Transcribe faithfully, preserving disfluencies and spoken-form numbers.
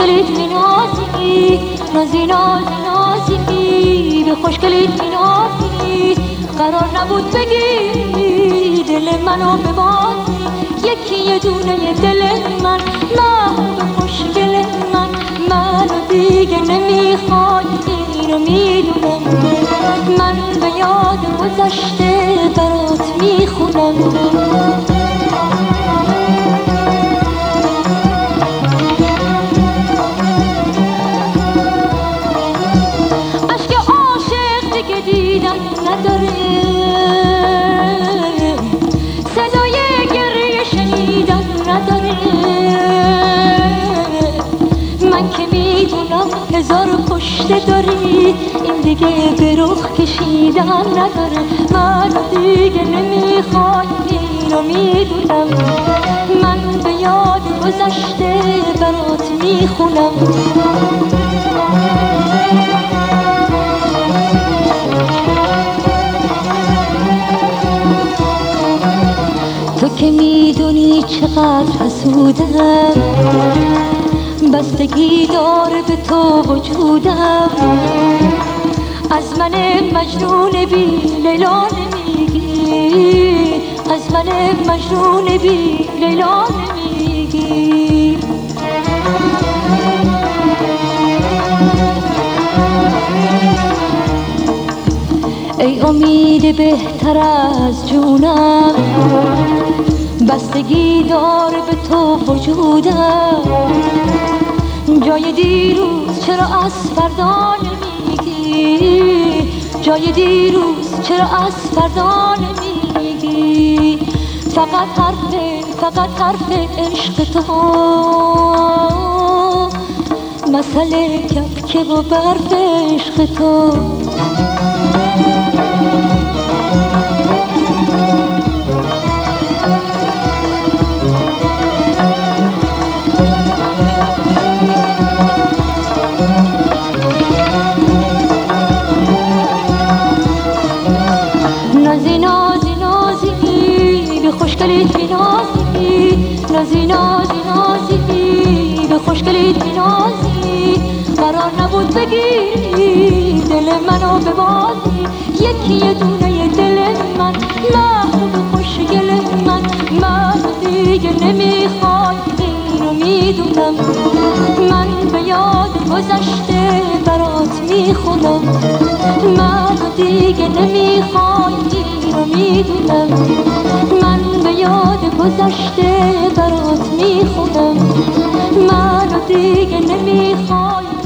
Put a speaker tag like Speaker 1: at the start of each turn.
Speaker 1: خوشگلیت بی نازی، نازی نازی نازی، به خوشگلیت بی نازی. قرار نبود بگی دل منو به بازی، یکی یه دونه دل من، محبوب خوشگل من. منو دیگه نمیخوای اینو میدونم، من به یاد گذشته برات میخونم. نداره صدای گریه شنیدن نداره، من که میدونم هزار پشته داری، این دیگه به رخ کشیدن نداره. منو دیگه نمیخوای اینو میدونم، من به یاد گذشته برات میخونم. تو که میدونی چقدر حسودم، بستگی داره به تو وجودم. از من مجنون بی لیلا نمیگی، از من مجنون بی لیلا نمیگی. ای امید بهتر از جونم، بستگی داره به تو وجودم. جای دیروز چرا از فردا نمیگی، جای دیروز چرا از فردا نمیگی. فقط حرف فقط حرف عشق تو، مسئله کبکه و برف عشق تو. نازی نازی نازی، به خوشگلیت بی نازی، نازی نازی نازی، به خوشگلیت بی نازی. قرار نبود بگیری دل منو به بازی، یکی یه دونه دل من، محبوب خوشگل من. من دیگه نمیخوای اینو میدونم، من به یاد گذشته برات میخونم. من دیگه نمیخوای اینو میدونم، من به یاد گذشته برات میخونم. من دیگه نمیخوای